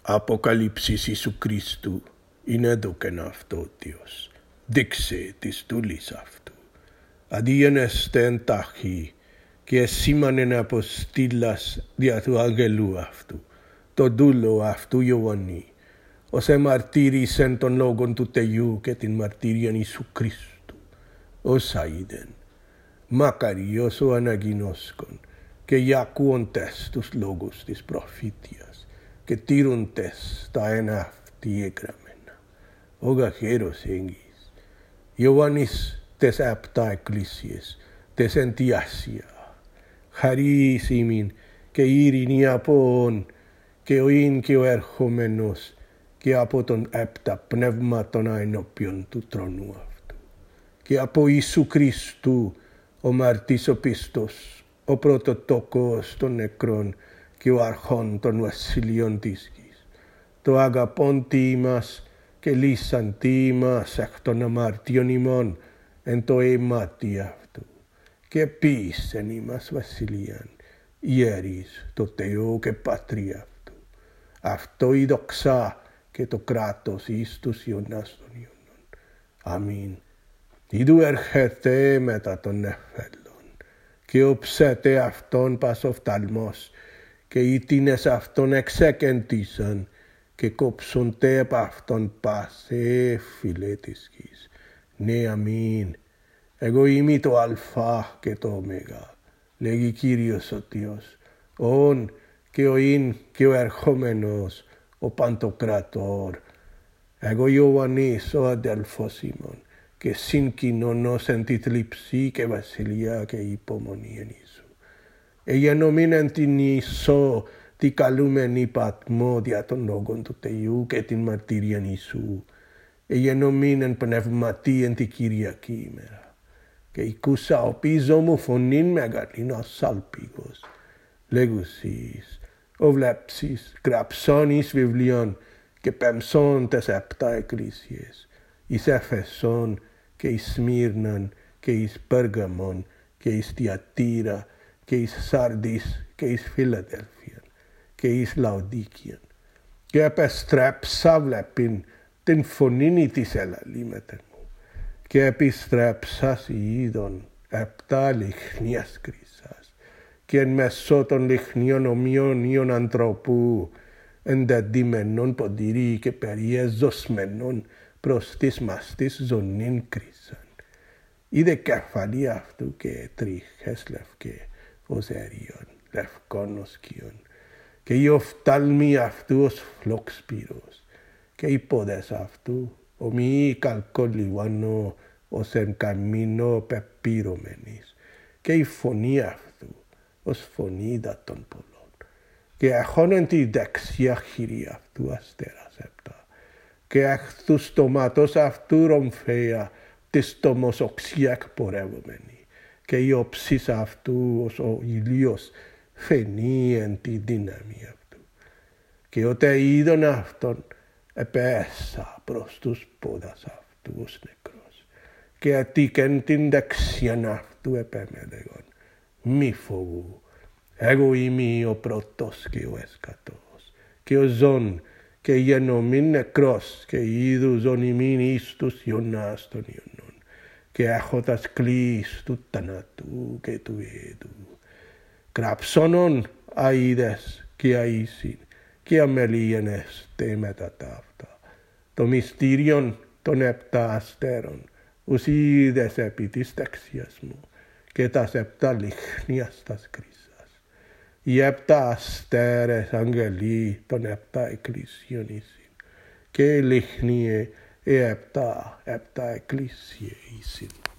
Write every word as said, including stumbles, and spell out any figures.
Αποκαλύψεις Ιησού Χριστού είναι εδώ και αυτότιος. Δείξε της τούλης αυτού. Αντίγενεστε εν τάχει και σήμανεν αποστήλας δια του αγγελού αυτού. Το δούλο αυτού Ιωάννη, ως εμαρτύρησεν των λόγων του Θεού και την μαρτύριαν Ιησού Χριστού. Ως αίδεν, μακαριος ο αναγινώσκον και οι ακούοντες τους λόγους της προφήτειας και τήροντες τα ένα αυτοί εγγραμμένα. Ο γαχαίρος έγγις, Ιωάννης τες επτά εκκλησίες, τες εν τη Ασία. Χαρίς ημίν και ειρήνη από όν και ο ίν και ο ερχόμενος και από τον επτά πνεύματον ενώπιον του τρόνου αυτού. Και από Ιησού Χριστού ο μαρτής ο πίστος, ο πρωτοτόκος των νεκρών και ο αρχών των βασιλείων της γης. Το αγαπώντι ημάς και λύσαντι ημάς εκ των αμαρτίων ημών εν το αίματι αυτού. Και ποιήσεν ημάς βασιλείαν ιερείς το Θεό και πατρί αυτού. Αυτό η δοξά και το κράτος εις τους Ιωνάς των Ιωνών. Αμήν. Ιδού έρχεται μετά των νεφέλων και οψέτε αυτόν πας οφθαλμός και οι τίνες αυτόν εξεκεντήσαν και κόψονται από αυτόν πάσε φυλέ της γης. Ναι, αμήν. Εγώ είμαι το αλφά και το ωμέγα, λέγει Κύριος ο Θεός, όν και ο ίν και ο ερχόμενος, ο παντοκρατόρ. Εγώ Ιωάννης ο αδελφός ημών και συγκοινωνός εν τη θλίψη και βασιλεία και υπομονή εν Ιησού. Εγενομήν εν την Ιησώ τη καλούμενη πατμό δια των λόγων του Θεού και την μαρτύριαν Ιησού. Εγενομήν εν πνευματί εν τη Κυριακή ημέρα. Και οικούσα ο πίσω μου φωνήν μεγαλήν ως σάλπιγος. Λέγουσις, ο βλέψεις, γραψών εις βιβλίων και πέμψον τες επτά εκκλησίες. Εις Εφεσόν και εις Σμύρναν και εις Πέργαμον και εις Τυατήρα και εις Σάρδης και εις Φιλαδέλφιαν και εις Λαοδίκιαν. Και επεστρέψα βλέπειν την φωνήνη της ελαλήμετεν μου και επιστρέψας είδων επτά λιχνίας κρίσας και εν μεσό των λιχνίων ομοίων ιων ανθρωπού ενταντημένων ποντήρι και περιεζωσμένων προς της μαστής ζωνήν κρίσαν. Είδε κεφαλή αυτού και τρίχες λευκέ ως αερίων, λευκών ως σκιών και οι οφθάλμοι αυτού ως φλόξπυρος και οι πόδες αυτού ομοίοι καλκολιβάνο ως εν καμίνο πεπύρωμενης και η φωνή αυτού ως φωνή δατών πολλών και έχων εν τη δεξιά χειρή αυτού αστέρας επτά και εκ του στόματος αυτού ρομφαία της τόμος οξιά εκπορεύομενη και η όψης αυτού ως ο ήλιος φαινεί εν τη δύναμη αυτού. Και ότε είδον αυτόν επέσα προς τους πόδας αυτού ως νεκρός και ατήκεν την δεξιάν αυτού επέμελεγον. Μη φοβού, εγώ είμαι ο πρώτος και ο εσκατός και ο ζών και γενομήν νεκρός και είδου ζων ημίν εις τους Ιωνάς των Ιωνών και έχω τας κλείς του θανάτου και του είδου. Γραψώνον αίδες και αΐσιν και αμελίενεστε μετά τα αυτά. Το μυστήριον των επτά αστέρων ους είδες επί της δεξιάς μου και τας επτά λιχνίας τας κρίσας. Οι επτά αστέρες αγγελοί των επτά εκκλησίων ήσιν και λιχνίε οι επτά επτά εκκλησίες ήσιν.